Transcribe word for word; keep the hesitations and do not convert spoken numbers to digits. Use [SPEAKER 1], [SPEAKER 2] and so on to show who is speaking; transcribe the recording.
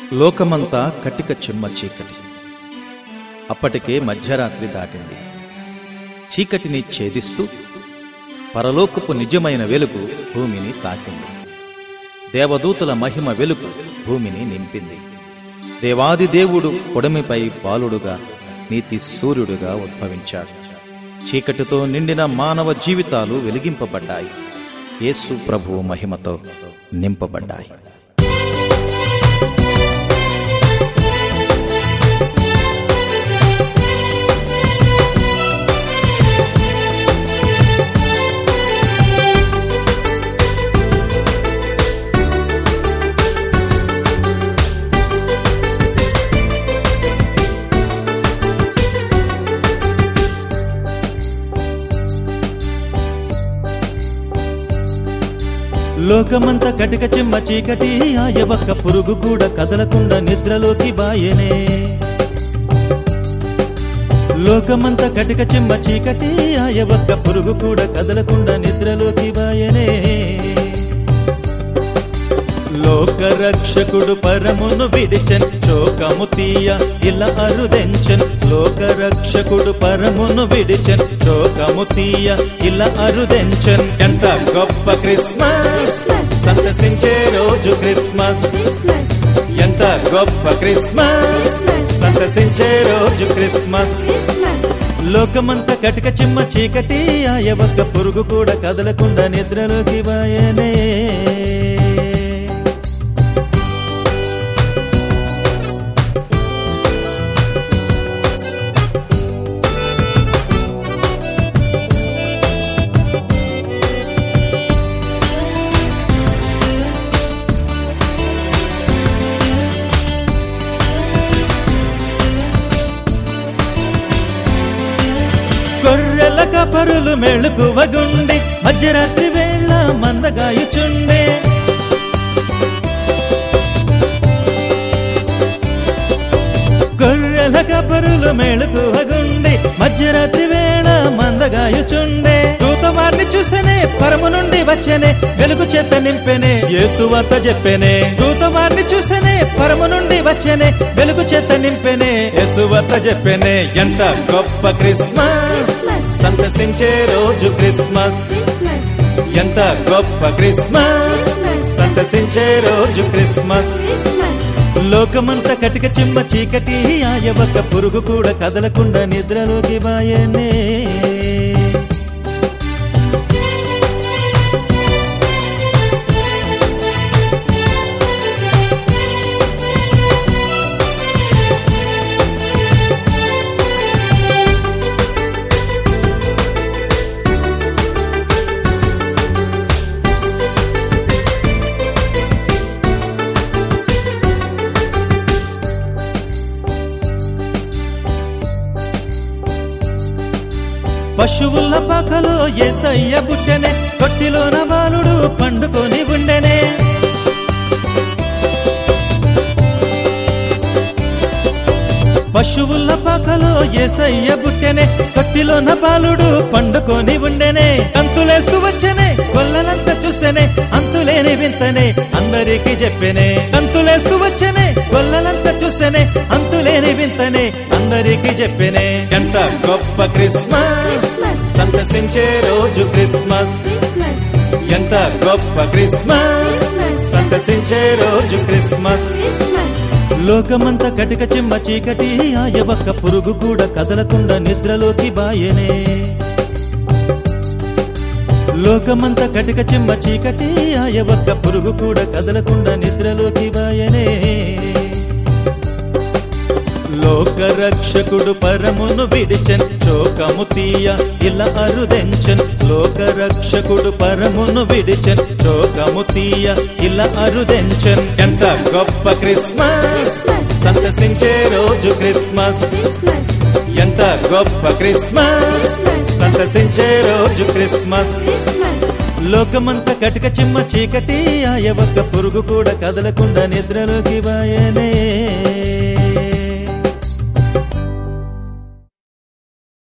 [SPEAKER 1] లోకమంతా కటిక చిమ్మ చీకటి. అప్పటికే మధ్యరాత్రి దాటింది. చీకటిని ఛేదిస్తూ పరలోకపు నిజమైన వెలుగు భూమిని తాకింది. దేవదూతల మహిమ వెలుగు భూమిని నింపింది. దేవాది దేవుడు పొడమిపై బాలుడుగా, నీతి సూర్యుడుగా ఉద్భవించాడు. చీకటితో నిండిన మానవ జీవితాలు వెలిగింపబడ్డాయి. యేసు ప్రభువు మహిమతో నింపబడ్డాయి.
[SPEAKER 2] లోకమంతా కటిక చిమ్మ చీకటి, ఆయవక్క పురుగు కూడా కదలకుండా నిద్రలోకి బాయనే. లోకమంతా కటిక చిమ్మ చీకటి, ఆయవక్క పురుగు కూడా కదలకుండా నిద్రలోకి బాయనే. లోకరక్షకుడు పరమును విడిచెన్, శోకము తీయ ఇలా అరుదెంచెన్. లోకరక్షకుడు పరమును విడిచెన్, శోకము తీయ ఇలా అరుదెంచెన్. ఎంత గొప్ప క్రిస్మస్, సంతసించే రోజు క్రిస్మస్. ఎంత గొప్ప క్రిస్మస్, సంతసించే రోజు క్రిస్మస్. లోకమంతా కటిక చిమ్మ చీకటి, ఆయవక్క పురుగు కూడా కదలకుండా నిద్రలోకి బాయనే. గొర్రెల కాపరులు మెళుకువగుండి, మధ్యరాత్రి వేళ మందగాయుచుండే. గొర్రెల కాపరులు మెళుకువగుండి, మధ్యరాత్రి వేళ మందగాయుచుండే. దూతవారిని చూసెనే, పరము నుండి వచ్చెనే, వెలుగు చేత నింపెనే, యేసు వార్త చెప్పెనే. దూతవారిని చూసెనే, పరము నుండి వచ్చెనే, వెలుగు చేత నింపెనే, యేసు వార్త చెప్పెనే. ఎంత గొప్ప క్రిస్మస్, సంతసించే రోజు క్రిస్మస్. ఎంత గొప్ప క్రిస్మస్, సంతసించే రోజు క్రిస్మస్. లోకమంతా కటిక చిమ్మ చీకటి, ఆయవక్క పురుగు కూడా కదలకుండా నిద్రలోకి బాయనే. పశువుల పాకలో యేసయ్య పుట్టెనే, తొట్టిలోన బాలుడు పండుకొని ఉండెనే. పశువుల పాకలో యేసయ్య పుట్టెనే, తొట్టిలోన బాలుడు పండుకొని ఉండెనే. కంతులేస్తూ వచ్చెనే, గొల్లలంతా చూసెనే, అంతులేని వింతనే అందరికీ చెప్పెనే. కంతులేస్తూ వచ్చెనే, గొల్లలంతా చూసెనే, అంతులేని వింతనే అందరికీ చెప్పెనే. ఎంత గొప్ప క్రిస్మస్, సంతసించే రోజు క్రిస్మస్. ఎంత గొప్ప క్రిస్మస్, సంతసించే రోజు క్రిస్మస్. లోకమంతా కటిక చిమ్మ చీకటి, ఆయవక్క పురుగు కూడా కదలకుండా నిద్రలోకి బాయనే. లోకమంతా కటిక చిమ్మ చీకటి, ఆయవక్క పురుగు కూడా కదలకుండా నిద్రలోకి బాయనే. లోకరక్షకుడు పరమును విడిచెన్, శోకము తీయ ఇలా అరుదెంచెన్. లోకరక్షకుడు పరమును విడిచెన్, శోకము తీయ ఇలా అరుదెంచెన్. ఎంత గొప్ప క్రిస్మస్, సంతసించే రోజు క్రిస్మస్. ఎంత గొప్ప క్రిస్మస్, సంతసించే రోజు క్రిస్మస్. లోకమంతా కటిక చిమ్మ చీకటి, ఆయవక్క పురుగు కూడా కదలకుండా నిద్రలోకి బాయనే.